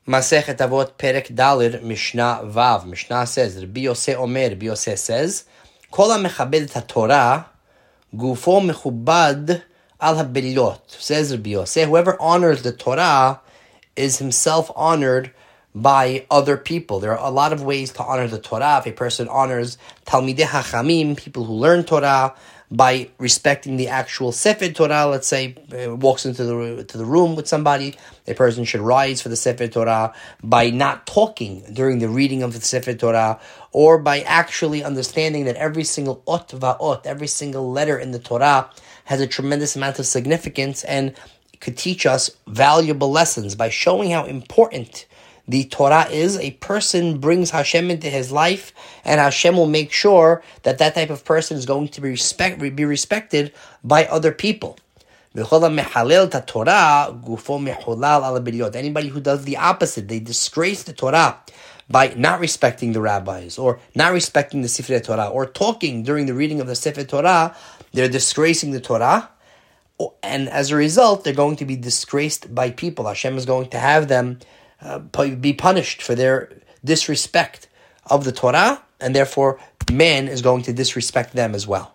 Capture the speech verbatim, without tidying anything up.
Masechet Avot Perek Daled Mishnah Vav. Mishnah says, Rabbi Yosef Omer, Rabbi Yosef says, Kol HaMechabed HaTorah Gufo Mechubad Al HaBeliot. Says Rabbi Yosef, whoever honors the Torah is himself honored by other people. There are a lot of ways to honor the Torah. If a person honors Talmidei Hachamim, people who learn Torah, by respecting the actual Sefer Torah, let's say, uh, walks into the to the room with somebody, a person should rise for the Sefer Torah, by not talking during the reading of the Sefer Torah, or by actually understanding that every single ot va'ot, every single letter in the Torah has a tremendous amount of significance and could teach us valuable lessons. By showing how important the Torah is, a person brings Hashem into his life, and Hashem will make sure that that type of person is going to be respect be respected by other people. Anybody who does the opposite, they disgrace the Torah by not respecting the rabbis, or not respecting the Sefer Torah, or talking during the reading of the Sefer Torah, they're disgracing the Torah, and as a result, they're going to be disgraced by people. Hashem is going to have them Uh, be punished for their disrespect of the Torah, and therefore man is going to disrespect them as well.